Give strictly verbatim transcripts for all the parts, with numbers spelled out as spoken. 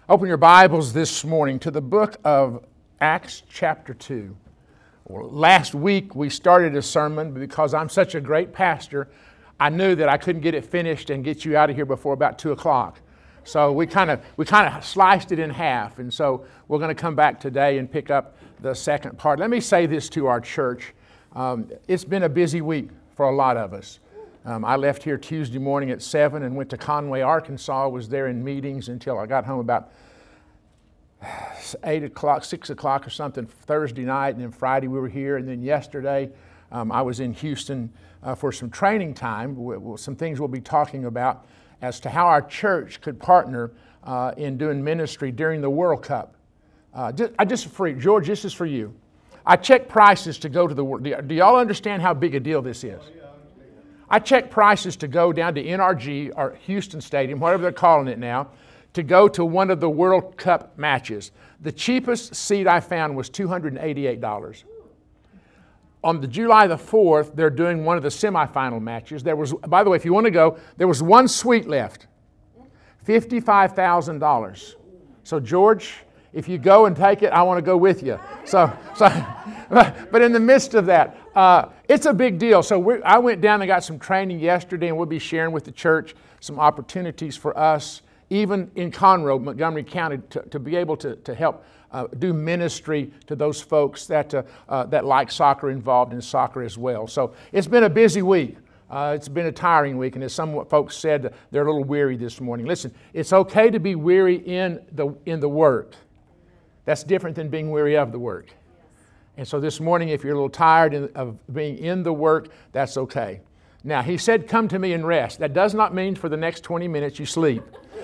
Open your Bibles this morning to the book of Acts chapter two. Well, last week we started a sermon because I'm such a great pastor, I knew that I couldn't get it finished and get you out of here before about two o'clock. So we kind of we kind of sliced it in half, and so we're going to come back today and pick up the second part. Let me say this to our church. Um, it's been a busy week for a lot of us. Um, I left here Tuesday morning at seven and went to Conway, Arkansas, was there in meetings until I got home about eight o'clock, six o'clock or something Thursday night, and then Friday we were here, and then yesterday um, I was in Houston uh, for some training time, we, we, some things we'll be talking about as to how our church could partner uh, in doing ministry during the World Cup. Uh, just, I just for George, this is for you. I checked prices to go to the World. Do, do y'all understand how big a deal this is? I checked prices to go down to N R G, or Houston Stadium, whatever they're calling it now, to go to one of the World Cup matches. The cheapest seat I found was two hundred eighty-eight dollars. On the July the fourth, they're doing one of the semifinal matches. There was, by the way, if you want to go, there was one suite left, fifty-five thousand dollars. So George, if you go and take it, I want to go with you. So, so but in the midst of that, uh, it's a big deal. So we, I went down and got some training yesterday, and we'll be sharing with the church some opportunities for us, even in Conroe, Montgomery County, to, to be able to, to help uh, do ministry to those folks that, uh, uh, that like soccer, involved in soccer as well. So it's been a busy week. Uh, it's been a tiring week, and as some folks said, they're a little weary this morning. Listen, it's okay to be weary in the, in the work. That's different than being weary of the work. And so this morning, if you're a little tired of being in the work, that's okay. Now, he said, come to me and rest. That does not mean for the next twenty minutes you sleep.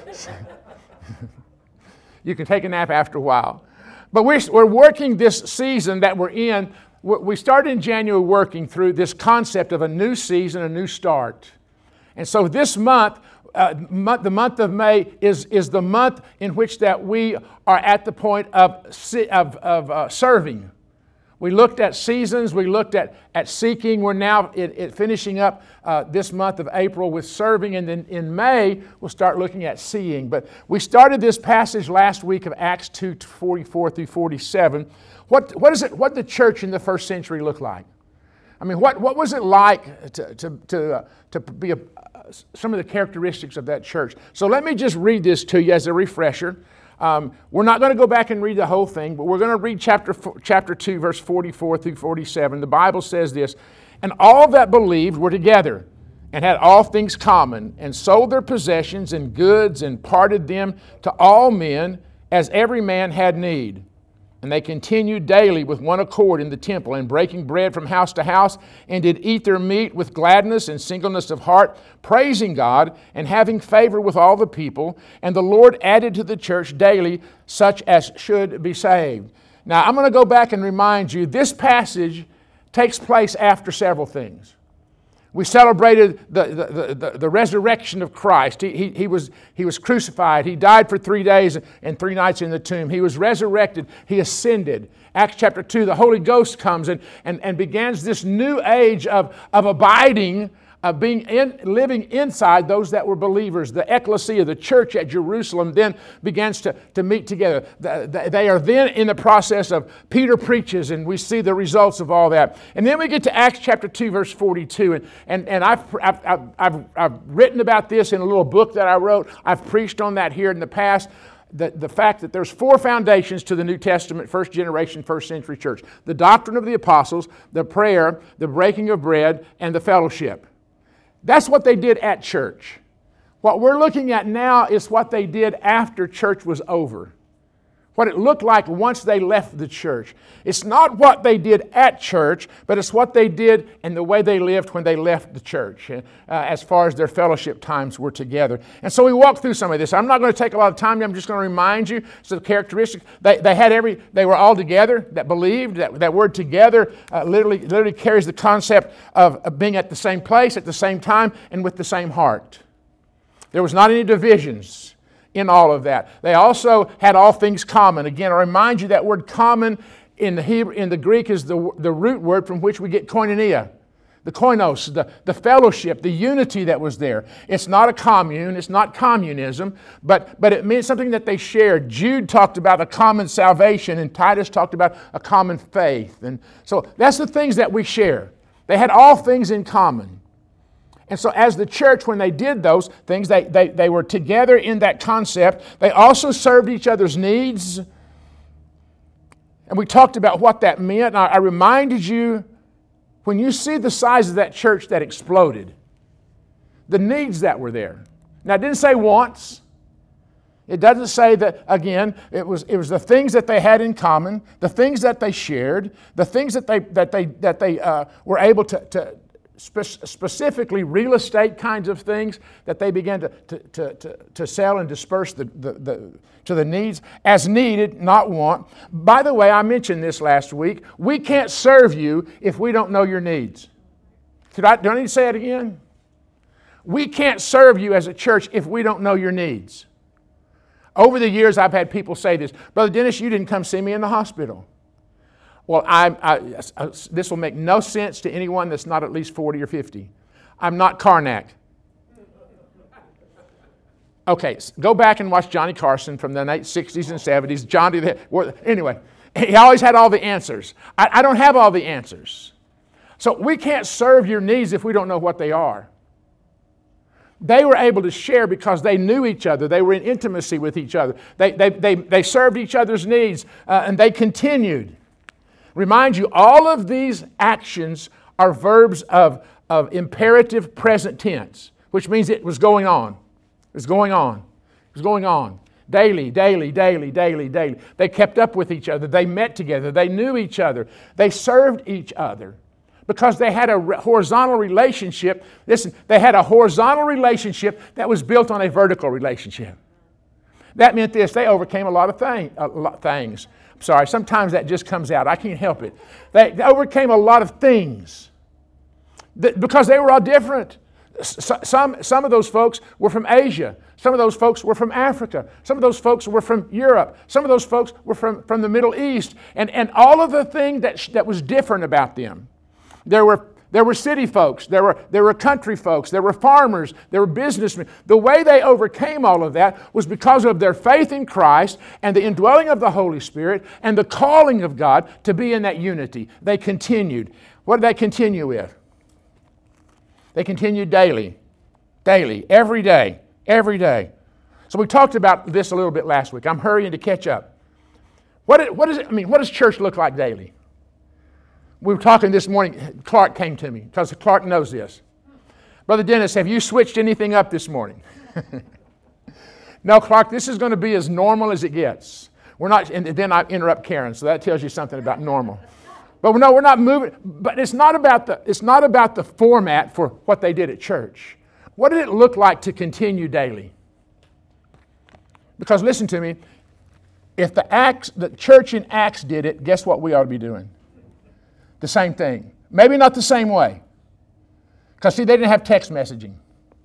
You can take a nap after a while. But we're, we're working this season that we're in. We started in January working through this concept of a new season, a new start. And so this month, uh, month the month of May is, is the month in which that we are at the point of, of, of uh, serving. We looked at seasons, we looked at, at seeking. We're now it, it finishing up uh, this month of April with serving, and then in May we'll start looking at seeing. But we started this passage last week of Acts two, forty-four through forty-seven. What, what is it, what did the church in the first century look like? I mean, what, what was it like to, to, to, uh, to be a, uh, some of the characteristics of that church? So let me just read this to you as a refresher. Um, we're not going to go back and read the whole thing, but we're going to read chapter chapter two, verse forty-four through forty-seven. The Bible says this, and all that believed were together and had all things common, and sold their possessions and goods and parted them to all men as every man had need. And they continued daily with one accord in the temple, and breaking bread from house to house, and did eat their meat with gladness and singleness of heart, praising God, and having favor with all the people. And the Lord added to the church daily such as should be saved. Now, I'm going to go back and remind you, this passage takes place after several things. We celebrated the, the, the, the resurrection of Christ. He, he, he, was, he was crucified. He died for three days and three nights in the tomb. He was resurrected. He ascended. Acts chapter two, the Holy Ghost comes and, and, and begins this new age of, of abiding, of being in, living inside those that were believers. The ecclesia, the church at Jerusalem, then begins to, to meet together. They are then in the process of Peter preaches, and we see the results of all that. And then we get to Acts chapter two, verse forty-two. And, and, and I've, I've, I've, I've written about this in a little book that I wrote. I've preached on that here in the past. The, the fact that there's four foundations to the New Testament, first generation, first century church. The doctrine of the apostles, the prayer, the breaking of bread, and the fellowship. That's what they did at church. What we're looking at now is what they did after church was over. What it looked like once they left the church. It's not what they did at church, but it's what they did and the way they lived when they left the church, uh, as far as their fellowship times were together. And so we walked through some of this. I'm not going to take a lot of time. I'm just going to remind you some characteristics. They, they had every. They were all together. That believed. That, that word together uh, literally literally carries the concept of, of being at the same place at the same time and with the same heart. There was not any divisions in all of that. They also had all things common. Again, I remind you that word common in the Hebrew, in the Greek is the, the root word from which we get koinonia. The koinos, the, the fellowship, the unity that was there. It's not a commune, it's not communism, but, but it means something that they shared. Jude talked about a common salvation, and Titus talked about a common faith. And so that's the things that we share. They had all things in common. And so as the church, when they did those things, they, they, they were together in that concept. They also served each other's needs. And we talked about what that meant. I, I reminded you, when you see the size of that church that exploded, the needs that were there. Now, it didn't say wants. It doesn't say that, again, it was, it was the things that they had in common, the things that they shared, the things that they, that they, that they uh, were able to, to spe- specifically real estate kinds of things that they began to, to, to, to, to sell and disperse the, the, the, to the needs as needed, not want. By the way, I mentioned this last week. We can't serve you if we don't know your needs. Could I, do I need to say it again? We can't serve you as a church if we don't know your needs. Over the years, I've had people say this, Brother Dennis, you didn't come see me in the hospital. Well, I, I, I, this will make no sense to anyone that's not at least forty or fifty. I'm not Karnak. Okay, go back and watch Johnny Carson from the late sixties and seventies. Johnny, the, anyway, he always had all the answers. I, I don't have all the answers. So we can't serve your needs if we don't know what they are. They were able to share because they knew each other. They were in intimacy with each other. They, they, they, they served each other's needs, uh, and they continued. Remind you, all of these actions are verbs of, of imperative present tense, which means it was going on. It was going on. It was going on. Daily, daily, daily, daily, daily. They kept up with each other. They met together. They knew each other. They served each other because they had a horizontal relationship. Listen, they had a horizontal relationship that was built on a vertical relationship. That meant this. They overcame a lot of thing, a lot of things. I'm sorry, sometimes that just comes out. I can't help it. They, they overcame a lot of things that, because they were all different. Some, some of those folks were from Asia. Some of those folks were from Africa. Some of those folks were from Europe. Some of those folks were from, from the Middle East. And, and all of the thing that, that was different about them. There were, there were city folks. There were, there were country folks. There were farmers. There were businessmen. The way they overcame all of that was because of their faith in Christ and the indwelling of the Holy Spirit and the calling of God to be in that unity. They continued. What did they continue with? They continued daily, daily, every day, every day. So we talked about this a little bit last week. I'm hurrying to catch up. What, what is it? I mean, what does church look like daily? We were talking this morning. Clark came to me because Clark knows this. Brother Dennis, have you switched anything up this morning? No, Clark, this is going to be as normal as it gets. We're not, and then I interrupt Karen, so that tells you something about normal. But no, we're not moving. But it's not about the it's not about the format for what they did at church. What did it look like to continue daily? Because listen to me, if the Acts, the church in Acts did it, guess what we ought to be doing? The same thing. Maybe not the same way. Because see, they didn't have text messaging.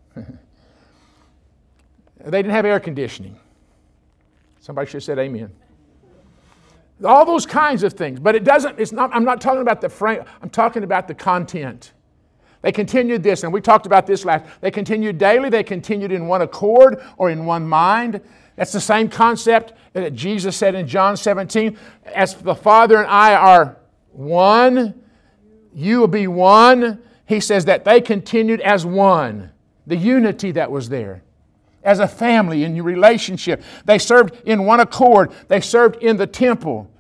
They didn't have air conditioning. Somebody should have said amen. All those kinds of things. But it doesn't, it's not, I'm not talking about the frame, I'm talking about the content. They continued this, and we talked about this last. They continued daily, they continued in one accord or in one mind. That's the same concept that Jesus said in John seventeen. As the Father and I are one, you will be one. He says that they continued as one. The unity that was there. As a family in your relationship. They served in one accord. They served in the temple.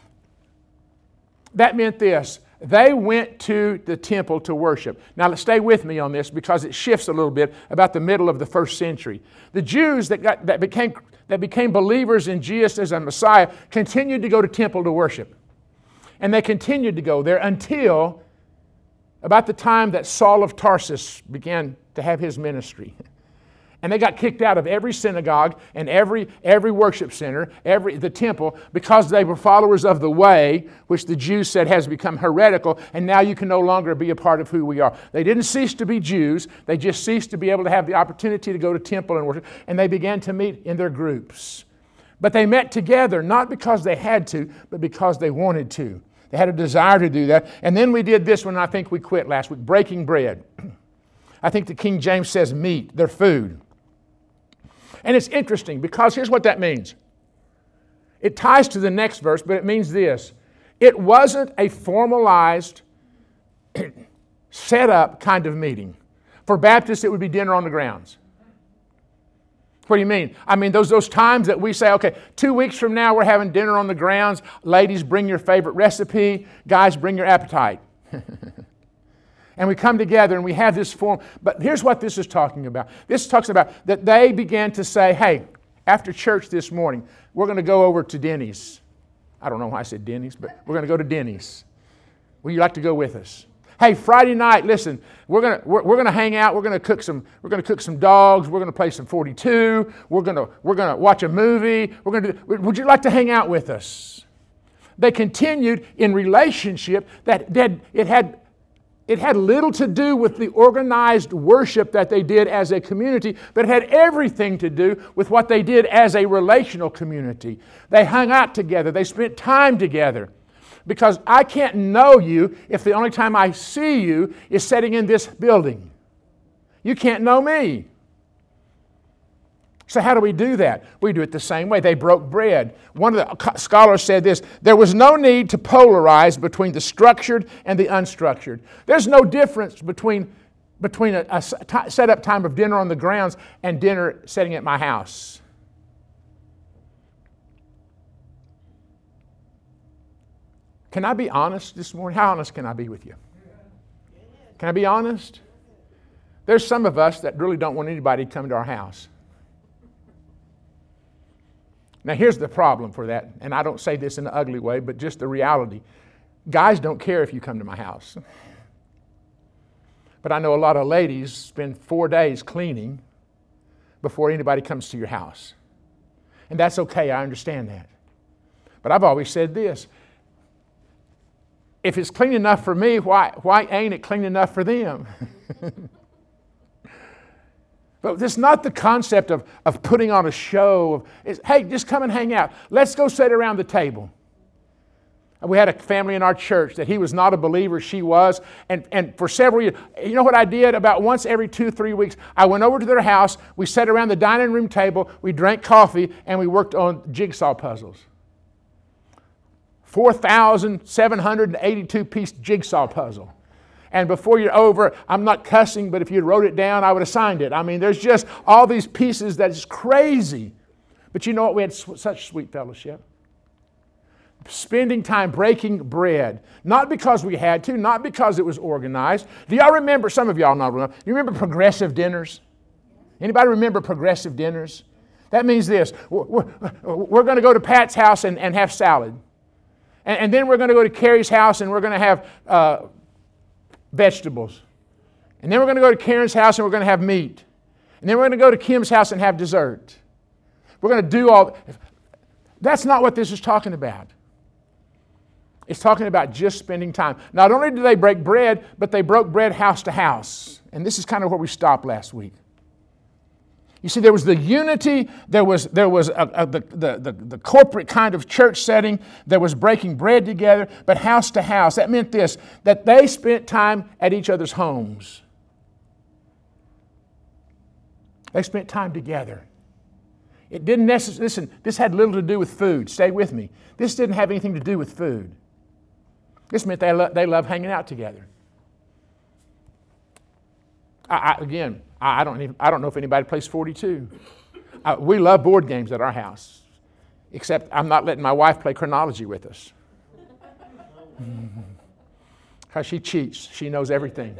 That meant this. They went to the temple to worship. Now, let's stay with me on this because it shifts a little bit about the middle of the first century. The Jews that, got, that, became, that became believers in Jesus as a Messiah continued to go to temple to worship. And they continued to go there until about the time that Saul of Tarsus began to have his ministry. And they got kicked out of every synagogue and every, every worship center, every the temple, because they were followers of the way, which the Jews said has become heretical, and now you can no longer be a part of who we are. They didn't cease to be Jews. They just ceased to be able to have the opportunity to go to temple and worship, and they began to meet in their groups. But they met together, not because they had to, but because they wanted to. They had a desire to do that. And then we did this one, I think we quit last week, breaking bread. I think the King James says meat, their food. And it's interesting because here's what that means. It ties to the next verse, but it means this. It wasn't a formalized, set up kind of meeting. For Baptists, it would be dinner on the grounds. What do you mean? I mean, those, those times that we say, okay, two weeks from now we're having dinner on the grounds. Ladies, bring your favorite recipe. Guys, bring your appetite. And we come together and we have this form. But here's what this is talking about. This talks about that they began to say, hey, after church this morning, we're going to go over to Denny's. I don't know why I said Denny's, but we're going to go to Denny's. Would you like to go with us? Hey, Friday night, listen, we're going to we're, we're going to hang out. We're going to cook some we're going to cook some dogs. We're going to play some forty-two. We're going to we're going to watch a movie. We're going to do, would you like to hang out with us? They continued in relationship that, that it had It had little to do with the organized worship that they did as a community, but it had everything to do with what they did as a relational community. They hung out together. They spent time together. Because I can't know you if the only time I see you is sitting in this building. You can't know me. So how do we do that? We do it the same way. They broke bread. One of the scholars said this, there was no need to polarize between the structured and the unstructured. There's no difference between, between a, a t- set up time of dinner on the grounds and dinner sitting at my house. Can I be honest this morning? How honest can I be with you? Can I be honest? There's some of us that really don't want anybody to come to our house. Now here's the problem for that, and I don't say this in an ugly way, but just the reality. Guys don't care if you come to my house. But I know a lot of ladies spend four days cleaning before anybody comes to your house. And that's okay, I understand that. But I've always said this. If it's clean enough for me, why, why ain't it clean enough for them? But it's not the concept of, of putting on a show. Of, it's, hey, just come and hang out. Let's go sit around the table. We had a family in our church that he was not a believer, she was. And, and for several years, you know what I did? About once every two, three weeks, I went over to their house. We sat around the dining room table. We drank coffee, and we worked on jigsaw puzzles. four thousand seven hundred eighty-two piece jigsaw puzzle. And before you're over, I'm not cussing, but if you wrote it down, I would have signed it. I mean, there's just all these pieces that is crazy. But you know what? We had such sweet fellowship. Spending time breaking bread. Not because we had to, not because it was organized. Do y'all remember, some of y'all not remember, you remember progressive dinners? Anybody remember progressive dinners? That means this. We're, we're going to go to Pat's house and, and have salad. And, and then we're going to go to Carrie's house and we're going to have uh, vegetables. And then we're going to go to Karen's house and we're going to have meat. And then we're going to go to Kim's house and have dessert. We're going to do all... That's not what this is talking about. It's talking about just spending time. Not only did they break bread, but they broke bread house to house. And this is kind of where we stopped last week. You see, there was the unity, there was, there was a, a, the, the, the, the corporate kind of church setting, there was breaking bread together, but house to house. That meant this, that they spent time at each other's homes. They spent time together. It didn't necessarily, listen, this had little to do with food. Stay with me. This didn't have anything to do with food. This meant they, lo- they love hanging out together. I, I, again, I, I, don't even, I don't know if anybody plays forty-two. Uh, we love board games at our house, except I'm not letting my wife play chronology with us. Because she cheats. She knows everything.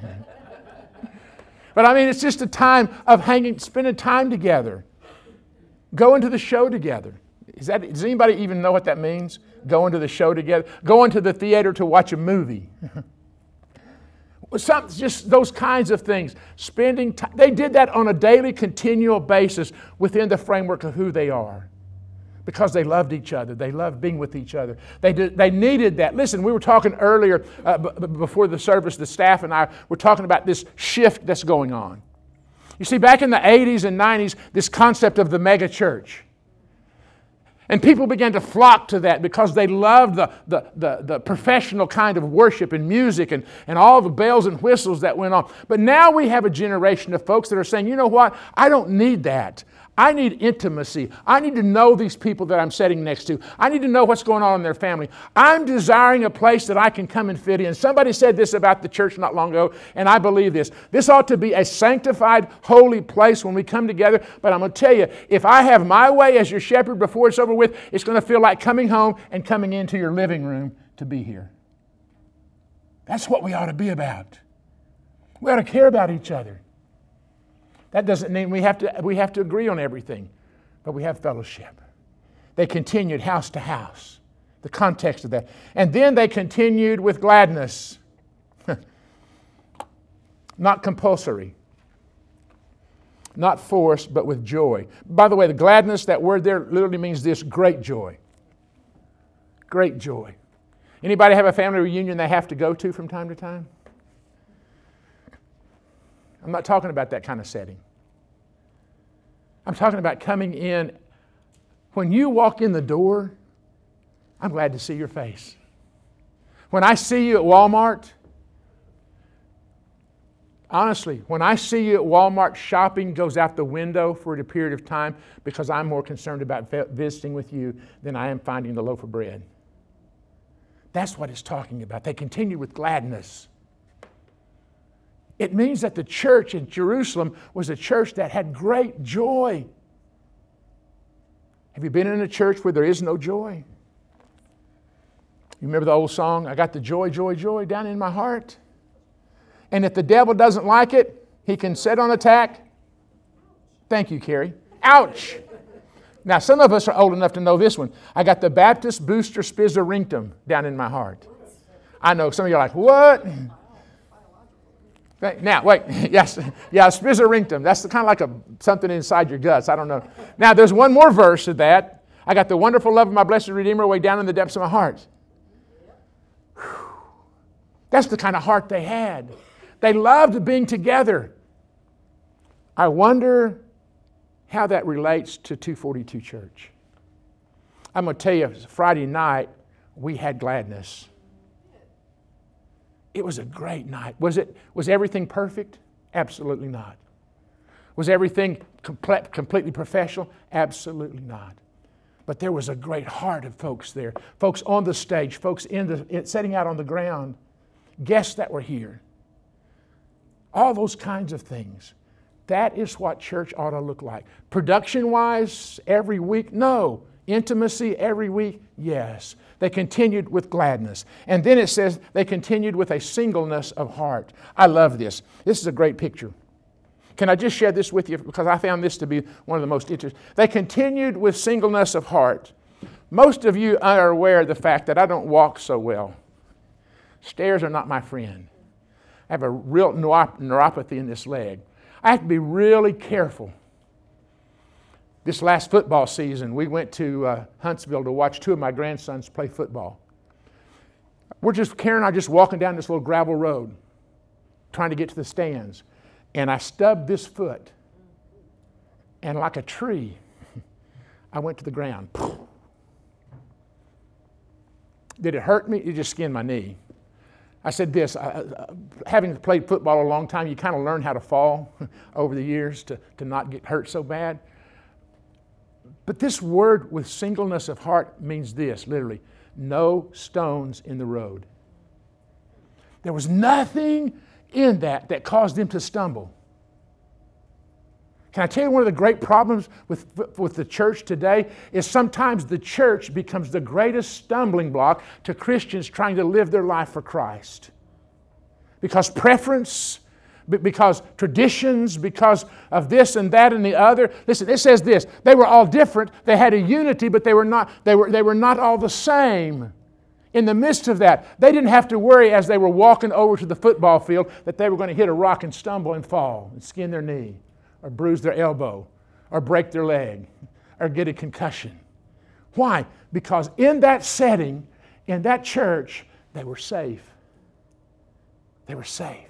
But I mean, it's just a time of hanging, spending time together. Going to the show together. Is that, does anybody even know what that means? Going to the show together? Going to the theater to watch a movie. Some, just those kinds of things. Spending time. They did that on a daily, continual basis within the framework of who they are. Because they loved each other. They loved being with each other. They did, they needed that. Listen, we were talking earlier, uh, b- b- before the service, the staff and I were talking about this shift that's going on. You see, back in the eighties and nineties, this concept of the mega church. And people began to flock to that because they loved the, the, the, the professional kind of worship and music and, and all the bells and whistles that went on. But now we have a generation of folks that are saying, you know what, I don't need that. I need intimacy. I need to know these people that I'm sitting next to. I need to know what's going on in their family. I'm desiring a place that I can come and fit in. Somebody said this about the church not long ago, and I believe this. This ought to be a sanctified, holy place when we come together. But I'm going to tell you, if I have my way as your shepherd before it's over with, it's going to feel like coming home and coming into your living room to be here. That's what we ought to be about. We ought to care about each other. That doesn't mean we have to, we have to agree on everything, but we have fellowship. They continued house to house, the context of that. And then they continued with gladness. Not compulsory, not forced, but with joy. By the way, the gladness, that word there literally means this: great joy. Great joy. Anybody have a family reunion they have to go to from time to time? I'm not talking about that kind of setting. I'm talking about coming in. When you walk in the door, I'm glad to see your face. When I see you at Walmart, honestly, when I see you at Walmart, shopping goes out the window for a period of time because I'm more concerned about visiting with you than I am finding the loaf of bread. That's what it's talking about. They continue with gladness. It means that the church in Jerusalem was a church that had great joy. Have you been in a church where there is no joy? You remember the old song, I got the joy, joy, joy down in my heart? And if the devil doesn't like it, he can set on attack. Thank you, Carrie. Ouch! Now, some of us are old enough to know this one. I got the Baptist Booster Spizzarington down in my heart. I know some of you are like, what? Now, wait, yes, yeah, Spizzarington. That's kind of like a something inside your guts. I don't know. Now, there's one more verse of that. I got the wonderful love of my blessed Redeemer way down in the depths of my heart. Whew. That's the kind of heart they had. They loved being together. I wonder how that relates to two forty-two Church. I'm going to tell you, Friday night, we had gladness. It was a great night. Was it? Was everything perfect? Absolutely not. Was everything complete, completely professional? Absolutely not. But there was a great heart of folks there. Folks on the stage, folks in the sitting out on the ground, guests that were here. All those kinds of things. That is what church ought to look like. Production-wise, every week? No. Intimacy every week? Yes. They continued with gladness. And then it says they continued with a singleness of heart. I love this. This is a great picture. Can I just share this with you? Because I found this to be one of the most interesting. They continued with singleness of heart. Most of you are aware of the fact that I don't walk so well. Stairs are not my friend. I have a real neuropathy in this leg. I have to be really careful. This last football season, we went to uh, Huntsville to watch two of my grandsons play football. We're just, Karen and I just walking down this little gravel road, trying to get to the stands. And I stubbed this foot. And like a tree, I went to the ground. Did it hurt me? It just skinned my knee. I said this, uh, having played football a long time, you kind of learn how to fall over the years to, to not get hurt so bad. But this word with singleness of heart means this, literally, no stones in the road. There was nothing in that that caused them to stumble. Can I tell you one of the great problems with, with the church today is sometimes the church becomes the greatest stumbling block to Christians trying to live their life for Christ. Because preference, because traditions, because of this and that and the other. Listen, it says this, they were all different, they had a unity, but they were not, they were, they were not all the same. In the midst of that, they didn't have to worry as they were walking over to the football field that they were going to hit a rock and stumble and fall and skin their knee, or bruise their elbow, or break their leg, or get a concussion. Why? Because in that setting, in that church, they were safe. They were safe.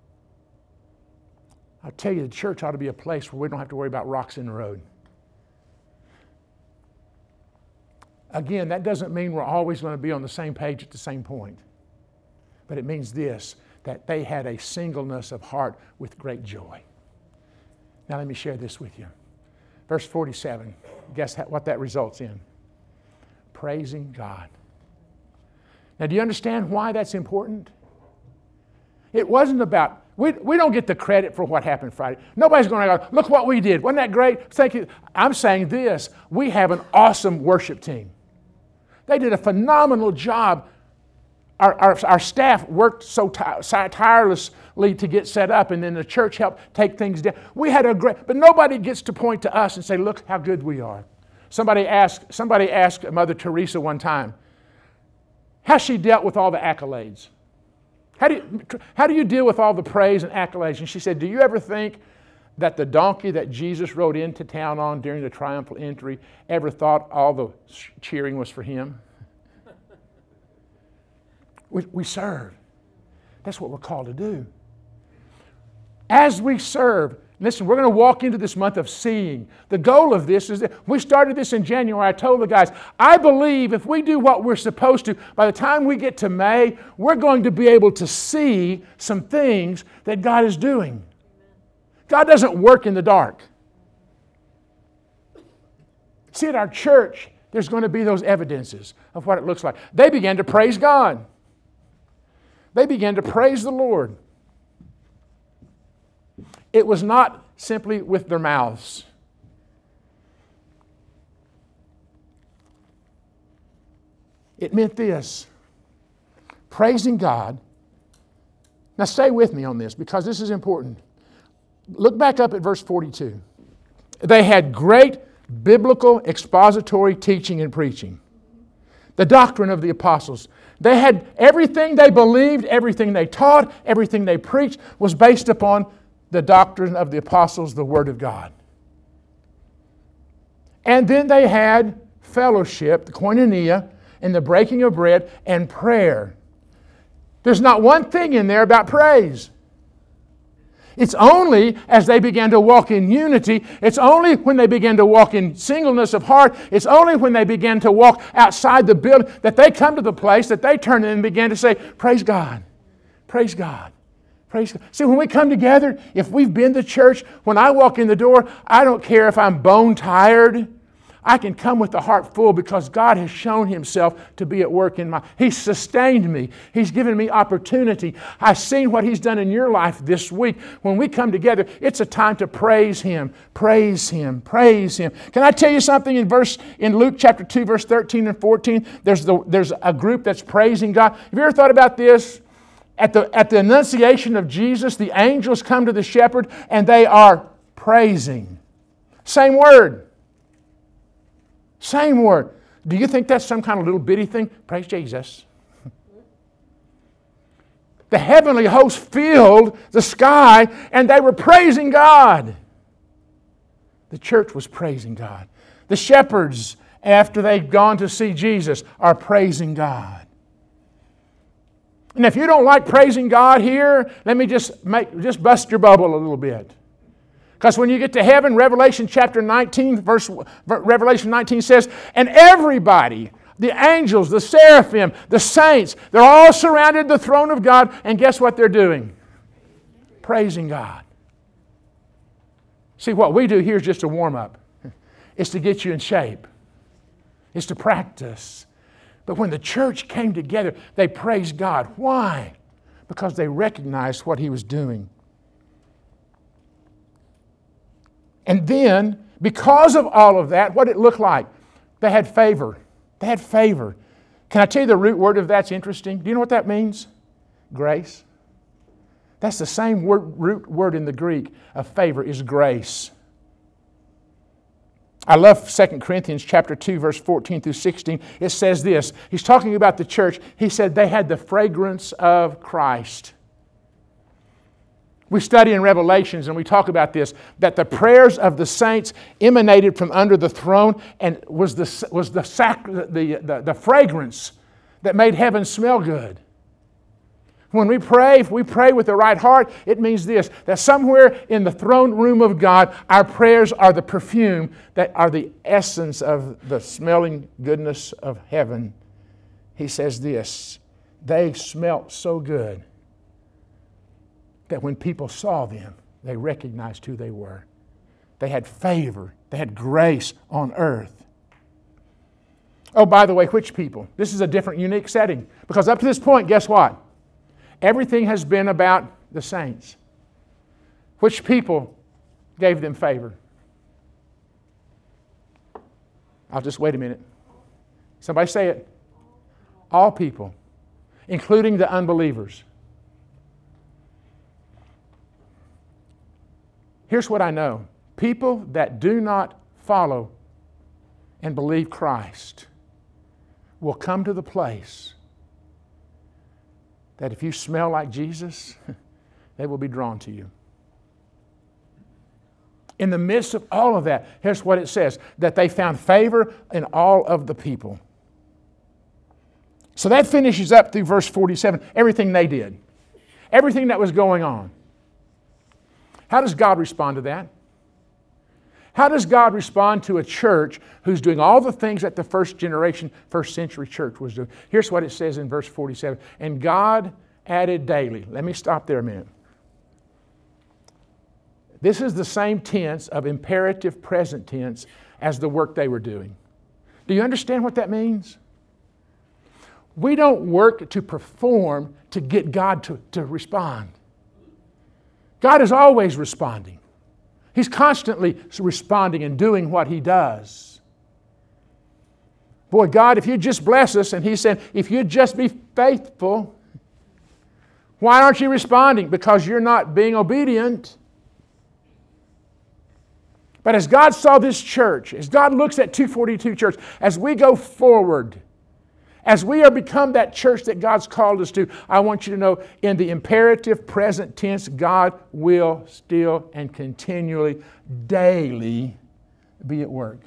I'll tell you, the church ought to be a place where we don't have to worry about rocks in the road. Again, that doesn't mean we're always going to be on the same page at the same point. But it means this, that they had a singleness of heart with great joy. Now let me share this with you. Verse forty-seven, guess what that results in? Praising God. Now do you understand why that's important? It wasn't about, we, we don't get the credit for what happened Friday. Nobody's going to go, look what we did. Wasn't that great? Thank you. I'm saying this, we have an awesome worship team. They did a phenomenal job. Our, our, our staff worked so t- tirelessly to get set up, and then the church helped take things down. We had a great, but nobody gets to point to us and say, look how good we are. Somebody asked, somebody asked Mother Teresa one time how she dealt with all the accolades. How do you, how do you deal with all the praise and accolades? And she said, do you ever think that the donkey that Jesus rode into town on during the triumphal entry ever thought all the cheering was for him? We, we serve. That's what we're called to do. As we serve, listen, we're going to walk into this month of seeing. The goal of this is that we started this in January. I told the guys, I believe if we do what we're supposed to, by the time we get to May, we're going to be able to see some things that God is doing. God doesn't work in the dark. See, at our church, there's going to be those evidences of what it looks like. They began to praise God. They began to praise the Lord. It was not simply with their mouths. It meant this, praising God. Now stay with me on this because this is important. Look back up at verse forty-two. They had great biblical expository teaching and preaching. The doctrine of the apostles. They had everything they believed, everything they taught, everything they preached was based upon the doctrine of the apostles, the Word of God. And then they had fellowship, the koinonia, and the breaking of bread, and prayer. There's not one thing in there about praise. It's only as they began to walk in unity, it's only when they began to walk in singleness of heart, it's only when they began to walk outside the building that they come to the place that they turn in and began to say, praise God, praise God, praise God. See, when we come together, if we've been to church, when I walk in the door, I don't care if I'm bone tired. I can come with the heart full because God has shown Himself to be at work in my... He's sustained me. He's given me opportunity. I've seen what He's done in your life this week. When we come together, it's a time to praise Him, praise Him, praise Him. Can I tell you something in verse in Luke chapter two, verse thirteen and fourteen? There's, the, there's a group that's praising God. Have you ever thought about this? At the, at the Annunciation of Jesus, the angels come to the shepherd and they are praising. Same word. Same word. Do you think that's some kind of little bitty thing? Praise Jesus. The heavenly host filled the sky and they were praising God. The church was praising God. The shepherds, after they'd gone to see Jesus, are praising God. And if you don't like praising God here, let me just make just bust your bubble a little bit. Because when you get to heaven, Revelation chapter nineteen, verse Revelation nineteen says, and everybody, the angels, the seraphim, the saints, they're all surrounded the throne of God, and guess what they're doing? Praising God. See, what we do here is just a warm-up. It's to get you in shape. It's to practice. But when the church came together, they praised God. Why? Because they recognized what He was doing. And then, because of all of that, what did it look like? They had favor. They had favor. Can I tell you the root word of that's interesting? Do you know what that means? Grace. That's the same word, root word in the Greek of favor is grace. I love Second Corinthians chapter two, verse fourteen through sixteen. It says this. He's talking about the church. He said they had the fragrance of Christ. We study in Revelations and we talk about this, that the prayers of the saints emanated from under the throne and was the, was the, sac, the, the, the fragrance that made heaven smell good. When we pray, if we pray with the right heart, it means this, that somewhere in the throne room of God, our prayers are the perfume that are the essence of the smelling goodness of heaven. He says this, they smelt so good that when people saw them, they recognized who they were. They had favor. They had grace on earth. Oh, by the way, which people? This is a different, unique setting. Because up to this point, guess what? Everything has been about the saints. Which people gave them favor? I'll just wait a minute. Somebody say it. All people, including the unbelievers. Here's what I know. People that do not follow and believe Christ will come to the place that if you smell like Jesus, they will be drawn to you. In the midst of all of that, here's what it says, that they found favor in all of the people. So that finishes up through verse forty-seven, everything they did, everything that was going on. How does God respond to that? How does God respond to a church who's doing all the things that the first generation, first century church was doing? Here's what it says in verse forty-seven. And God added daily. Let me stop there a minute. This is the same tense of imperative present tense as the work they were doing. Do you understand what that means? We don't work to perform to get God to, to respond. God is always responding. He's constantly responding and doing what He does. Boy, God, if you just bless us, and He said, if you'd just be faithful, why aren't you responding? Because you're not being obedient. But as God saw this church, as God looks at two forty-two Church, as we go forward, as we are become that church that God's called us to, I want you to know in the imperative present tense, God will still and continually, daily be at work.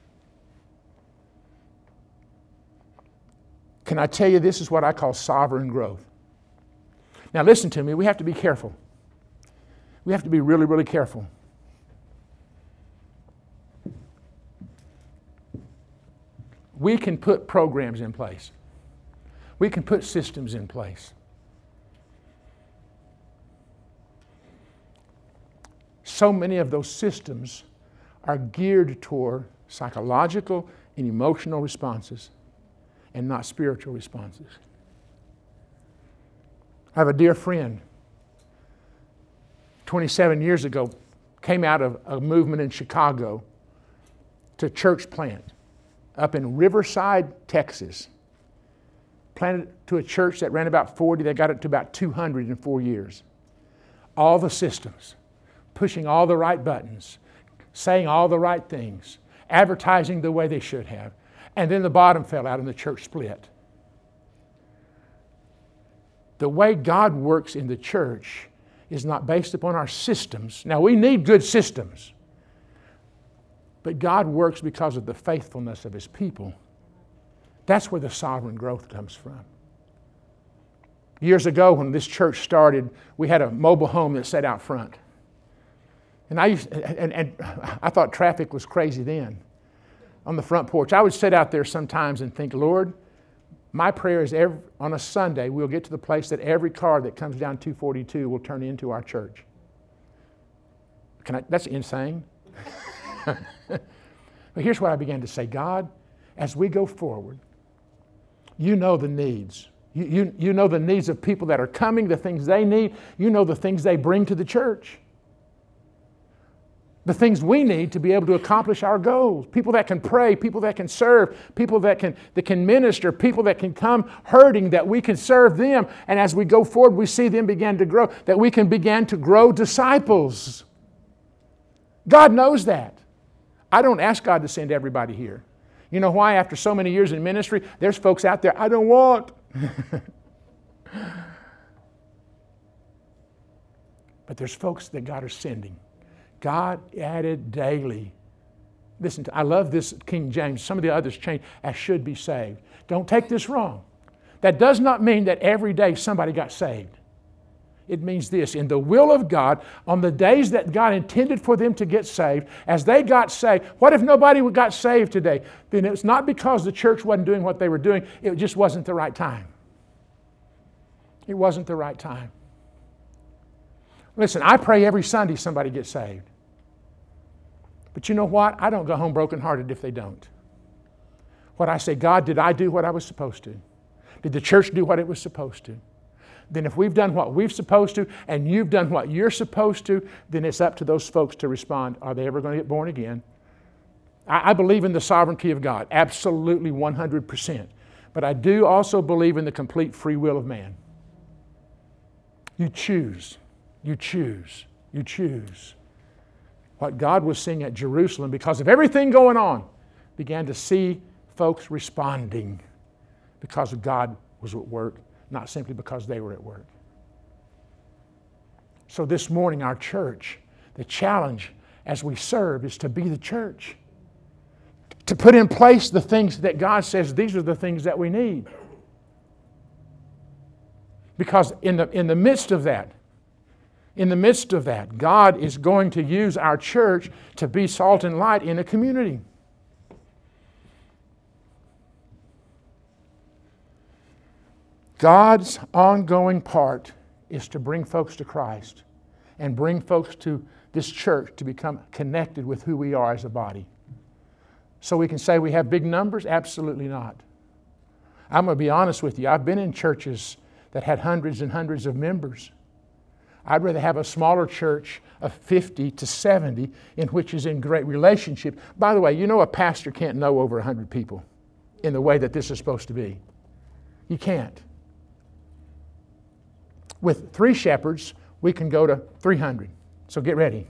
Can I tell you, this is what I call sovereign growth. Now listen to me, we have to be careful. We have to be really, really careful. We can put programs in place. We can put systems in place. So many of those systems are geared toward psychological and emotional responses and not spiritual responses. I have a dear friend, twenty-seven years ago, came out of a movement in Chicago to church plant up in Riverside, Texas. Planted to a church that ran about forty, they got it to about two hundred in four years. All the systems, pushing all the right buttons, saying all the right things, advertising the way they should have. And then the bottom fell out and the church split. The way God works in the church is not based upon our systems. Now, we need good systems. But God works because of the faithfulness of His people. That's where the sovereign growth comes from. Years ago, when this church started, we had a mobile home that sat out front. And I used, and, and I thought traffic was crazy then. On the front porch, I would sit out there sometimes and think, Lord, my prayer is every, on a Sunday we'll get to the place that every car that comes down two forty-two will turn into our church. Can I, that's insane. But here's what I began to say. God, as we go forward, you know the needs. You, you, you know the needs of people that are coming, the things they need. You know the things they bring to the church. The things we need to be able to accomplish our goals. People that can pray, people that can serve, people that can, that can minister, people that can come hurting, that we can serve them. And as we go forward, we see them begin to grow, that we can begin to grow disciples. God knows that. I don't ask God to send everybody here. You know why? After so many years in ministry, there's folks out there I don't want. But there's folks that God is sending. God added daily. Listen, to, I love this King James. Some of the others change, as should be saved. Don't take this wrong. That does not mean that every day somebody got saved. It means this: in the will of God, on the days that God intended for them to get saved, as they got saved, what if nobody got saved today? Then it's not because the church wasn't doing what they were doing, it just wasn't the right time. It wasn't the right time. Listen, I pray every Sunday somebody gets saved. But you know what? I don't go home brokenhearted if they don't. What I say, God, did I do what I was supposed to? Did the church do what it was supposed to? Then if we've done what we've supposed to and you've done what you're supposed to, then it's up to those folks to respond. Are they ever going to get born again? I, I believe in the sovereignty of God, absolutely one hundred percent. But I do also believe in the complete free will of man. You choose, you choose, you choose. What God was seeing at Jerusalem, because of everything going on, began to see folks responding because God was at work, not simply because they were at work. So this morning, our church, the challenge as we serve is to be the church. To put in place the things that God says, these are the things that we need. Because in the, in the midst of that, in the midst of that, God is going to use our church to be salt and light in a community. God's ongoing part is to bring folks to Christ and bring folks to this church to become connected with who we are as a body. So we can say we have big numbers? Absolutely not. I'm going to be honest with you. I've been in churches that had hundreds and hundreds of members. I'd rather have a smaller church of fifty to seventy in which is in great relationship. By the way, you know a pastor can't know over one hundred people in the way that this is supposed to be. You can't. With three shepherds, we can go to three hundred. So get ready.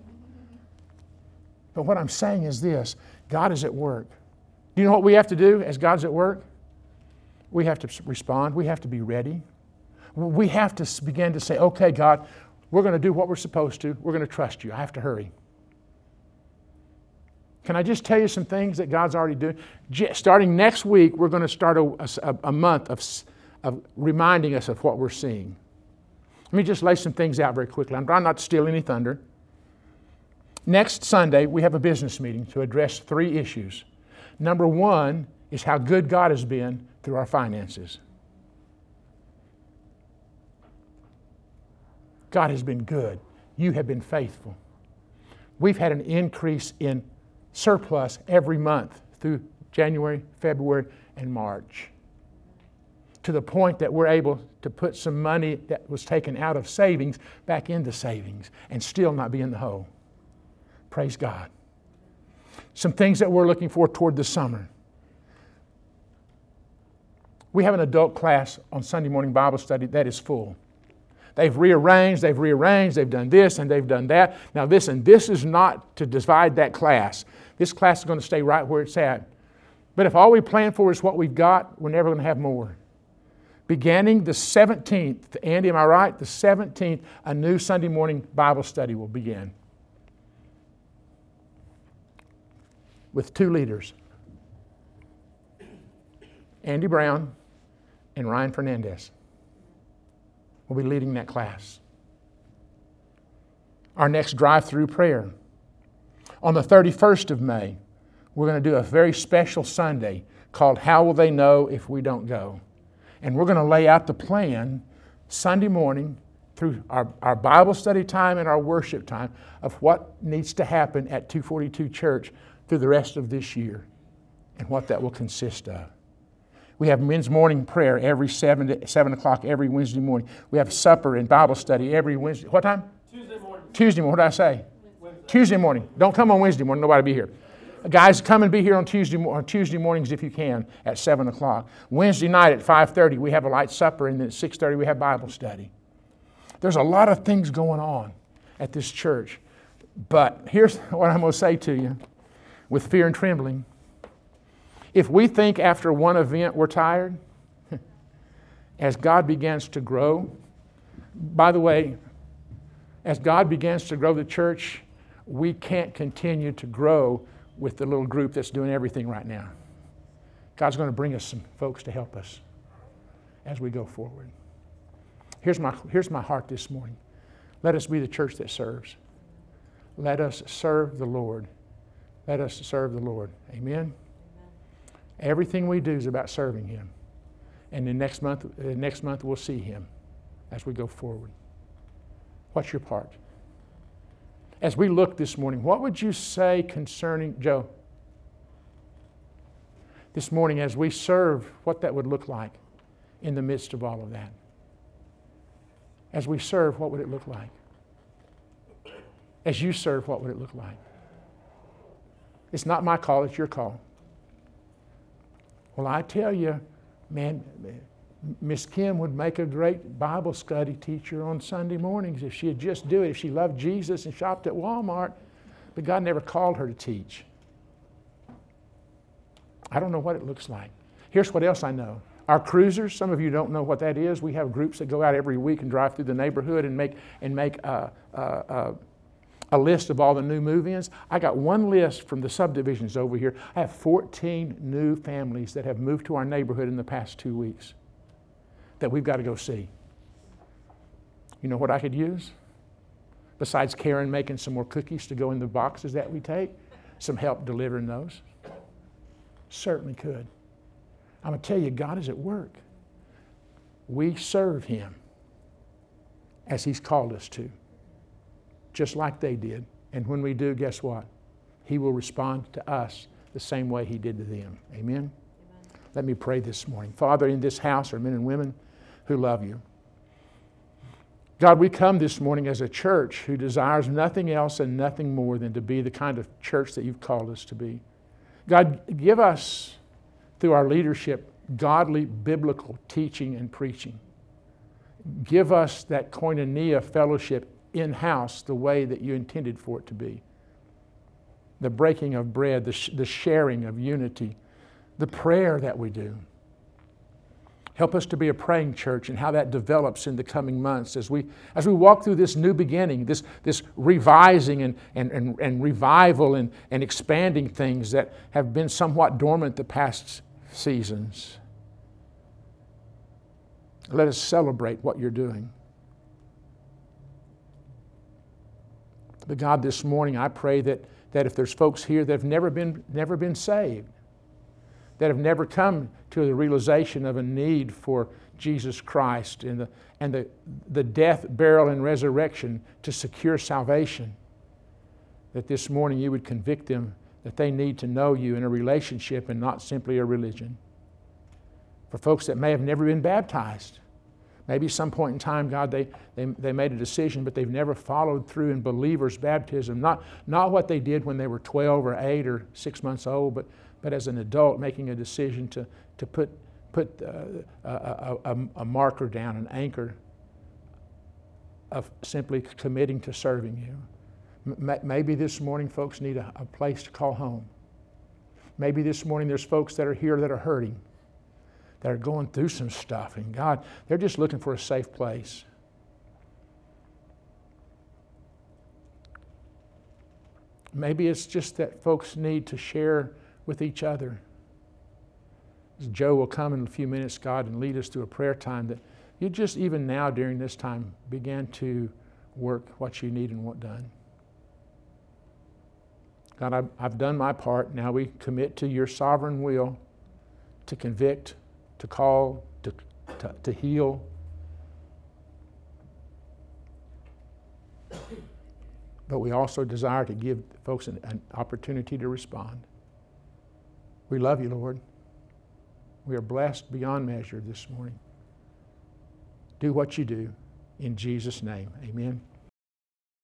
But what I'm saying is this: God is at work. Do you know what we have to do as God's at work? We have to respond. We have to be ready. We have to begin to say, okay, God, we're going to do what we're supposed to. We're going to trust you. I have to hurry. Can I just tell you some things that God's already doing? Starting next week, we're going to start a, a, a month of, of reminding us of what we're seeing. Let me just lay some things out very quickly. I'm trying not to steal any thunder. Next Sunday, we have a business meeting to address three issues. Number one is how good God has been through our finances. God has been good. You have been faithful. We've had an increase in surplus every month through January, February, and March, to the point that we're able to put some money that was taken out of savings back into savings and still not be in the hole. Praise God. Some things that we're looking for toward the summer. We have an adult class on Sunday morning Bible study that is full. They've rearranged, they've rearranged, they've done this and they've done that. Now listen, this is not to divide that class. This class is going to stay right where it's at. But if all we plan for is what we've got, we're never going to have more. Beginning the seventeenth, Andy, am I right? The seventeenth, a new Sunday morning Bible study will begin. With two leaders, Andy Brown and Ryan Fernandez will be leading that class. Our next drive-through prayer. On the thirty-first of May, we're going to do a very special Sunday called How Will They Know If We Don't Go? And we're going to lay out the plan Sunday morning through our, our Bible study time and our worship time of what needs to happen at two forty-two Church through the rest of this year and what that will consist of. We have men's morning prayer every seven to seven o'clock every Wednesday morning. We have supper and Bible study every Wednesday. What time? Tuesday morning. Tuesday morning. What did I say? Wednesday. Tuesday morning. Don't come on Wednesday morning. Nobody be here. Guys, come and be here on Tuesday on Tuesday mornings if you can at seven o'clock. Wednesday night at five thirty we have a light supper, and then at six thirty we have Bible study. There's a lot of things going on at this church. But here's what I'm going to say to you with fear and trembling. If we think after one event we're tired, as God begins to grow, by the way, as God begins to grow the church, we can't continue to grow with the little group that's doing everything right now. God's going to bring us some folks to help us. as we go forward. Here's my, here's my heart this morning. Let us be the church that serves. Let us serve the Lord. Let us serve the Lord. Amen? Amen. Everything we do is about serving Him. And then next month, uh, next month we'll see Him as we go forward. What's your part? As we look this morning, what would you say concerning, Joe, this morning as we serve, what that would look like in the midst of all of that? As we serve, what would it look like? As you serve, what would it look like? It's not my call, it's your call. Well, I tell you, man, Miss Kim would make a great Bible study teacher on Sunday mornings if she'd just do it, if she loved Jesus and shopped at Walmart, but God never called her to teach. I don't know what it looks like. Here's what else I know. Our cruisers, some of you don't know what that is. We have groups that go out every week and drive through the neighborhood and make and make a, a, a, a list of all the new move-ins. I got one list from the subdivisions over here. I have fourteen new families that have moved to our neighborhood in the past two weeks that we've got to go see. You know what I could use? Besides Karen making some more cookies to go in the boxes that we take, some help delivering those. Certainly could. I'm going to tell you, God is at work. We serve Him as He's called us to, just like they did. And when we do, guess what? He will respond to us the same way He did to them. Amen? Amen. Let me pray this morning. Father, in this house are men and women who love You. God, we come this morning as a church who desires nothing else and nothing more than to be the kind of church that You've called us to be. God, give us, through our leadership, godly biblical teaching and preaching. Give us that koinonia fellowship in-house the way that You intended for it to be. The breaking of bread, the, sh- the sharing of unity, the prayer that we do. Help us to be a praying church and how that develops in the coming months as we as we walk through this new beginning, this, this revising and, and, and, and revival and, and expanding things that have been somewhat dormant the past seasons. Let us celebrate what You're doing. But God, this morning I pray that, that if there's folks here that have never been, never been saved, that have never come to the realization of a need for Jesus Christ and the, and the, the death, burial, and resurrection to secure salvation, that this morning You would convict them that they need to know You in a relationship and not simply a religion. For folks that may have never been baptized, maybe some point in time, God, they, they, they made a decision, but they've never followed through in believer's baptism. Not, not what they did when they were twelve or eight or six months old, but, but as an adult making a decision to, to put, put uh, a, a, a marker down, an anchor of simply committing to serving You. M- maybe this morning folks need a, a place to call home. Maybe this morning there's folks that are here that are hurting, that are going through some stuff, and God, they're just looking for a safe place. Maybe it's just that folks need to share with each other. Joe will come in a few minutes, God, and lead us through a prayer time that You just even now during this time begin to work what You need and want done. God, I've, I've done my part. Now we commit to Your sovereign will to convict, to call, to, to, to heal. But we also desire to give folks an, an opportunity to respond. We love You, Lord. We are blessed beyond measure this morning. Do what You do. In Jesus' name, amen.